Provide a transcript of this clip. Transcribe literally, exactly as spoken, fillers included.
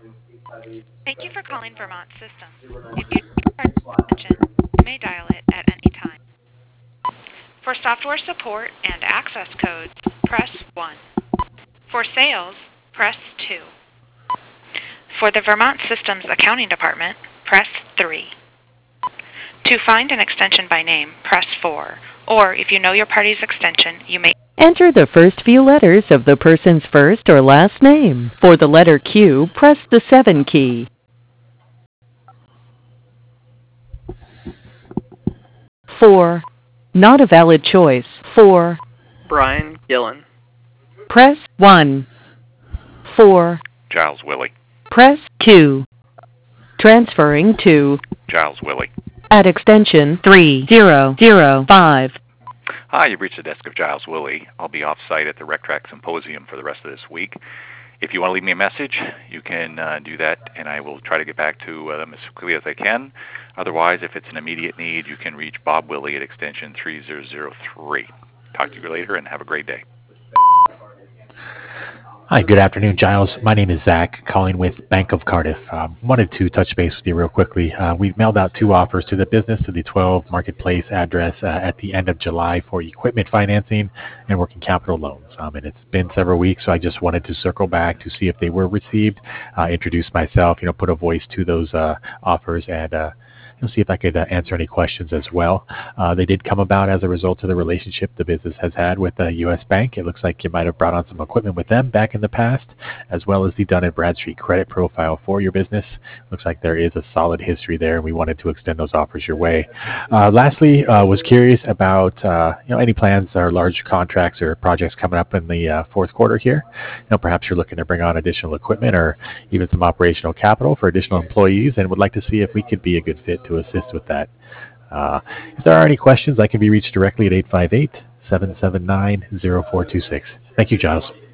Thank you for calling Vermont Systems. If you know your party's extension, you may dial it at any time. For software support and access codes, press one. For sales, press two. For the Vermont Systems Accounting Department, press three. To find an extension by name, press four. Or if you know your party's extension, you may enter the first few letters of the person's first or last name. For the letter Q, press the seven key. four. Not a valid choice. four. Brian Gillen. Press one. four. Giles Willie. Press two. Transferring to Giles Willie. at extension three zero zero five. Hi, you've reached the desk of Giles Willie. I'll be off-site at the RecTrac Symposium for the rest of this week. If you want to leave me a message, you can uh, do that, and I will try to get back to uh, them as quickly as I can. Otherwise, if it's an immediate need, you can reach Bob Willie at extension three zero zero three. Talk to you later, and have a great day. Hi, good afternoon, Giles. My name is Zach, calling with Bank of Cardiff. Um, wanted to touch base with you real quickly. Uh, we've mailed out two offers to the business to the twelve Marketplace address uh, at the end of July for equipment financing and working capital loans. Um, and it's been several weeks, so I just wanted to circle back to see if they were received, uh, introduce myself, you know, put a voice to those uh, offers, and uh, see if I could uh, answer any questions as well. Uh, they did come about as a result of the relationship the business has had with uh, U S Bank. It looks like you might have brought on some equipment with them back in the past, as well as the Dun and Bradstreet credit profile for your business. Looks like there is a solid history there, and we wanted to extend those offers your way. Uh, lastly, uh, was curious about uh, you know any plans or large contracts or projects coming up in the uh, fourth quarter here. You know, perhaps you're looking to bring on additional equipment or even some operational capital for additional employees, and would like to see if we could be a good fit to assist with that. Uh, if there are any questions, I can be reached directly at eight five eight, seven seven nine, zero four two six. Thank you, Giles.